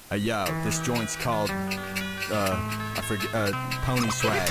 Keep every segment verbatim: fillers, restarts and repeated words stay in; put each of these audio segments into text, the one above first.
Hey yo, this joint's called, uh, I forget, uh, Pony Swag.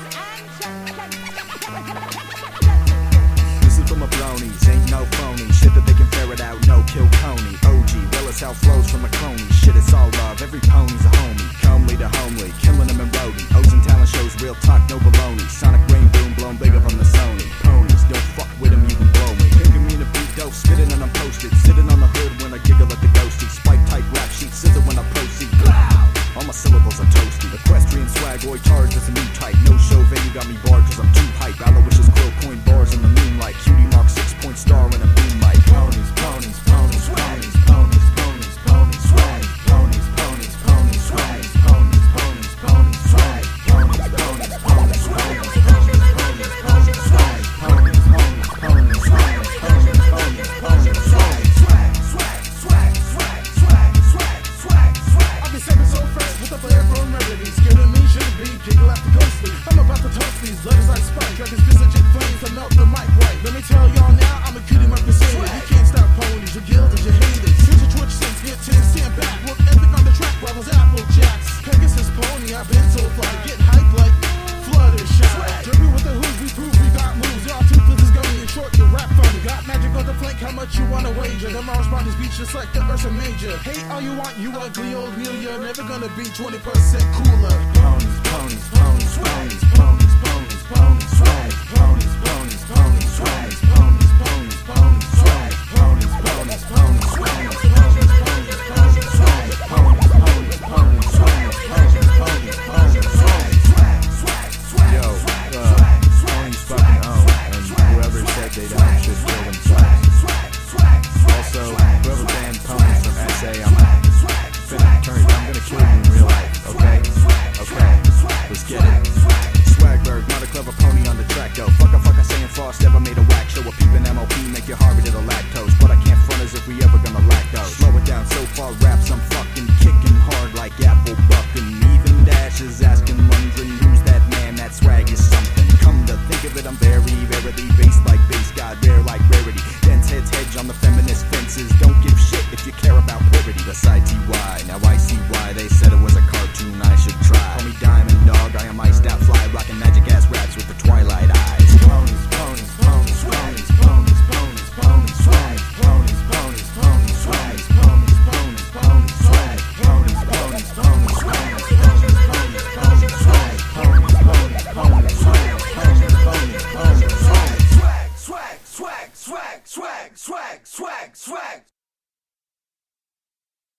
This is for my bronies, ain't no phony. Shit that they can ferret out, no kill Coney. O G, well it's how flows from a crony. Shit, it's all love, every pony's a homie. Comely to homely, killing them and roadie. O's and talent shows, real talk, no baloney. Sonic rain boom, blown big up on the Sony. Ponies, don't fuck with them, you can blow me. Picking me to beat dope, spitting and I'm posted. Sitting on the hood when I giggle at the ghosty. Spike type rap sheet, scissor when I proceed. All my syllables are toasty. Equestrian swag, boy, charged as a new type. No show venue got me barred cause I'm too hype. Aloysius quill point bars in the moonlight. Cutie mark six point star in a boom mic. Ponies, ponies, ponies, ponies, ponies, ponies, ponies, swag. Ponies, ponies, ponies, swag. Ponies, ponies, ponies, swag. Ponies, ponies, ponies, swag. Ponies, ponies, ponies, swag. Ponies, ponies, ponies, swag. Ponies, ponies, ponies, swag. Swag, swag, swag, swag, swag, swag, swag, swag. I'll be stepping so fresh with the flair from remedies. Killing me shouldn't be, giggle after ghostly. I'm about to toast these letters like spike. Dragons physical flames to melt the mic right. Let me tell y'all now, I'm a cutie mark crusader. You can't stop ponies, you're gilded, you're hated. Here's your Twitch sense, get ten, stand back. Work ethic on the track, rivals Apple Jacks. Pegasus pony, I've been so fly. Get hype like Fluttershy. Dirty with the hooves, we prove we got moves. Y'all toothless is gummy and short, you rap funny. Got magic on the flank, how much you wanna wager? Them Mars bodies beach just like the Ursa Major. Hate all you want, you ugly old mule. You're never gonna be twenty percent cooler. Ponies, ponies, ponies, ponies, ponies, ponies, ponies, swag. Ponies, ponies, ponies, swag. Ponies, ponies, ponies, swag. Ponies, ponies, ponies.